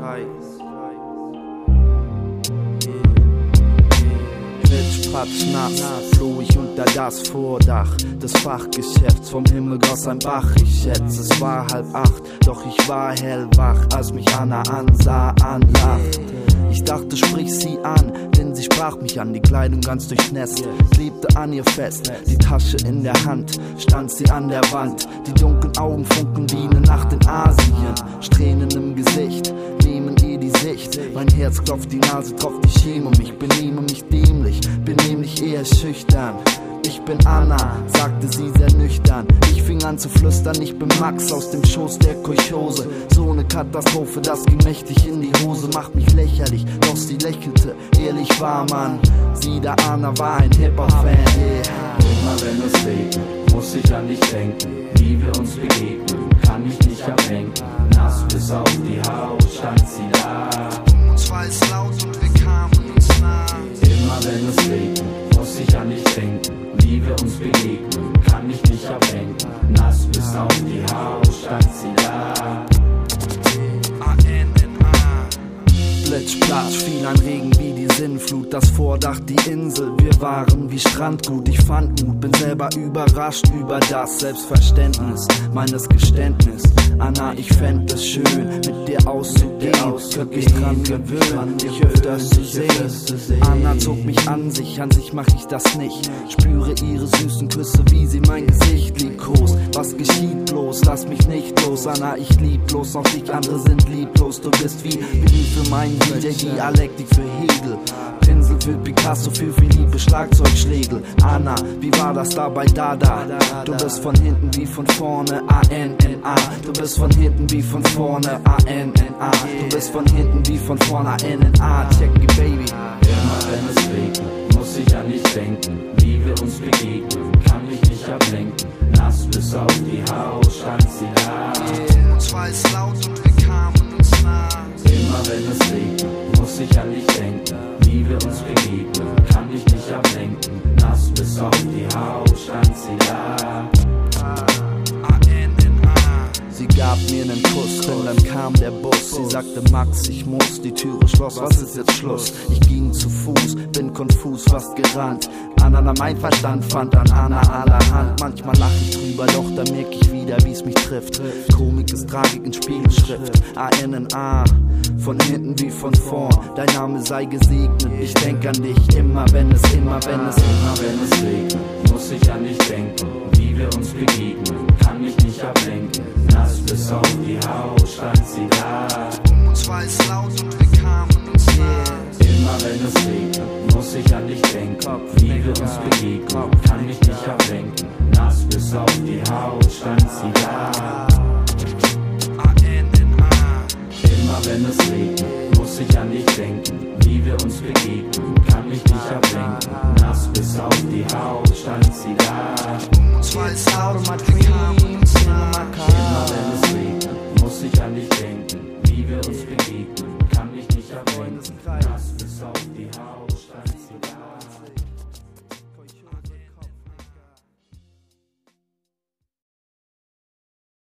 Patsch, nass, floh ich unter das Vordach des Fachgeschäfts, vom Himmel goss ein Bach, ich schätze, es war 7:30, doch ich war hellwach, als mich Anna ansah, anlacht. Ich dachte, sprich sie an, denn sie sprach mich an, die Kleidung ganz durchnässt, klebte an ihr fest, die Tasche in der Hand, stand sie an der Wand, die dunklen Augen funkeln wie eine Nacht in Asien, Strähnen im Gesicht, nehmen ihr die Sicht, mein Herz klopft, die Nase tropft, ich schäme mich, benehme mich dämlich, bin nämlich eher schüchtern. Ich bin Anna, sagte sie sehr nüchtern. Ich fing an zu flüstern, ich bin Max aus dem Schoß der Kolchose. So eine Katastrophe, das ging mächtig in die Hose, macht mich lächerlich, doch sie lächelte, ehrlich war man. Sie, da Anna, war ein Hip-Hop-Fan, Immer wenn es regnet, muss ich an dich denken. Wie wir uns begegnen, kann ich nicht ablenken. Nass bis auf die Haut stand sie da. Uns war es laut und wir kamen uns nah. Immer wenn es regnet, muss ich an dich denken. Wie wir uns begegnen, kann ich nicht ablenken. Nass bis auf die Haut stand sie da. Blitzplatsch, fiel ein Regen wie die Sinnflut, das Vordach, die Insel, wir waren wie Strandgut, ich fand Mut, bin selber überrascht über das Selbstverständnis meines Geständnis. Anna, ich fänd es schön, mit dir auszugehen, könnt mich dran gewöhnen, dich öfters zu sehen. Anna zog mich an sich mach ich das nicht, spüre ihre süßen Küsse, wie sie mein Gesicht liebkost. Was geschieht bloß, lass mich nicht los, Anna, ich lieb bloß noch dich, andere sind lieblos, du bist wie für meinen DJ, Dialektik für Hegel, Pinsel für Picasso, für Philippe, Schlagzeugschlägel. Anna, wie war das da bei Dada? Du bist von hinten wie von vorne, A-N-N-A. Du bist von hinten wie von vorne, A-N-N-A. Du bist von hinten wie von vorne, A-N-N-A. Check it, baby. Immer wenn es regnet, muss ich an dich denken. Wie wir uns begegnen, kann mich nicht ablenken. Nass bis auf die Haut stand sie da. Uns war es laut und wir kamen uns nah. Immer wenn es regnet, muss ich an dich denken. Wie wir uns begegnen, kann ich nicht ablenken. Nass bis auf die Haut stand sie da. Sie gab mir einen Kuss, denn dann kam der Bus. Sie sagte, Max, ich muss, die Türe schloss, was ist jetzt Schluss? Ich ging zu Fuß, bin konfus, fast gerannt. Anna mein Verstand fand an Anna allerhand. Manchmal lach ich drüber, doch da merk ich wieder, wie's mich trifft. Komik ist Tragik in Spiegelschrift. A-N-N-A, von hinten wie von vorn. Dein Name sei gesegnet, ich denk an dich immer wenn es Immer wenn es regnet, muss ich an dich denken. Wie wir uns begegnen, kann ich nicht ablenken. Nass bis auf die Haut stand sie da. Uns war es laut und wir kamen uns nah. Immer wenn es regnet, muss ich an dich denken. Wie wir uns begegnen, kann ich nicht ablenken. Nass bis auf die Haut stand sie da. Immer wenn es regnet, muss ich an dich denken. Wie wir uns begegnen, kann ich nicht ablenken. Nass bis auf die Haut stand sie da. Uns war es laut und wir kamen uns nah. Immer wenn es regnet, muss ich an dich denken. Wie wir uns begegnen, kann ich nicht ablenken. Nass bis auf die Haut stand sie da.